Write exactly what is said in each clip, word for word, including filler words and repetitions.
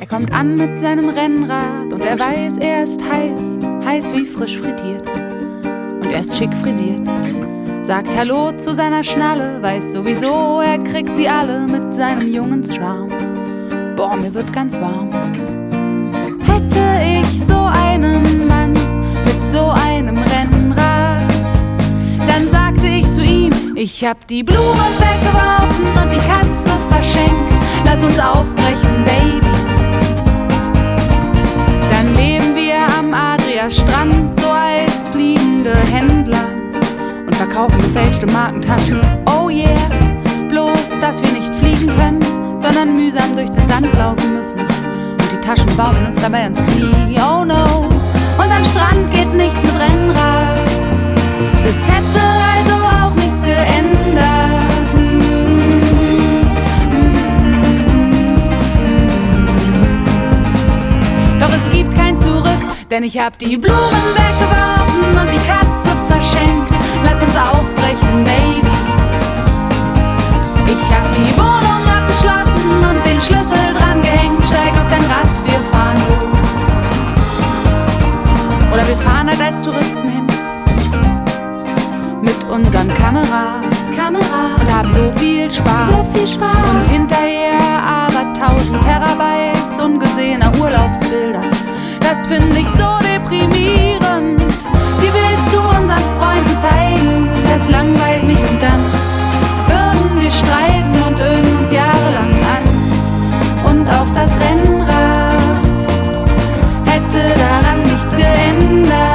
Er kommt an mit seinem Rennrad und er weiß, er ist heiß, heiß wie frisch frittiert. Und er ist schick frisiert, sagt Hallo zu seiner Schnalle, weiß sowieso, er kriegt sie alle mit seinem jungen Charme. Boah, mir wird ganz warm. Hätte ich so einen Mann mit so einem Rennrad, dann sagte ich zu ihm, ich hab die Blumen weggeworfen und die Katze verschenkt. Lass uns aufbrechen, Baby. Dann leben wir am Adria-Strand, so als fliegende Händler und verkaufen gefälschte Markentaschen. Oh yeah, bloß, dass wir nicht fliegen können, sondern mühsam durch den Sand laufen müssen. Und die Taschen bauen uns dabei ins Knie, oh no. Und am Strand geht nichts mit Rennrad. Es hätte also auch nichts geändert. Doch es gibt kein Zurück, denn ich hab die Blumen weggeworfen und die Katze verschenkt. Lass uns aufbrechen, Baby. Ich hab die Wohnung abgeschlossen und den Schlüssel dran gehängt. Steig auf dein Rad, wir fahren los. Oder wir fahren halt als Touristen hin mit unseren Kameras, Kameras und haben so viel Spaß, so viel Spaß. Und hinterher aber tausend Terabytes ungesehener Urlaubsbilder. Das finde ich so deprimierend. Wie willst du unseren Freunden zeigen? Das langweilt mich und dann würden wir streiten und öden uns jahrelang an. Und auch das Rennrad hätte daran nichts geändert.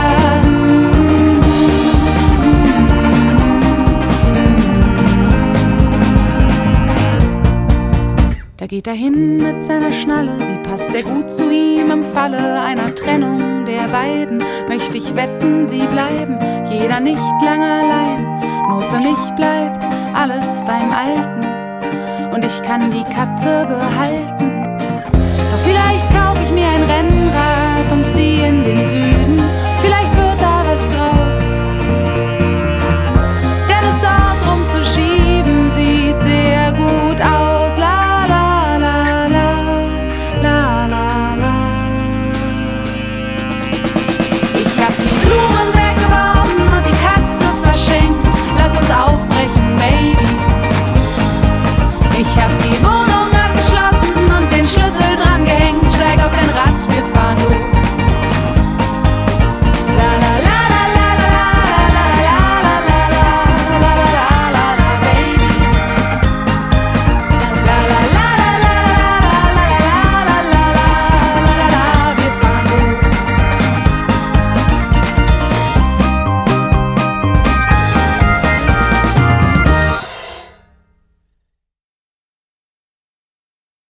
Da geht er hin mit seiner Schnalle, sie passt sehr gut zu ihm. Im Falle einer Trennung der beiden möchte ich wetten, sie bleiben, jeder nicht lang allein. Nur für mich bleibt alles beim Alten und ich kann die Katze behalten. Doch vielleicht kaufe ich mir ein Rennrad und ziehe in den Süden.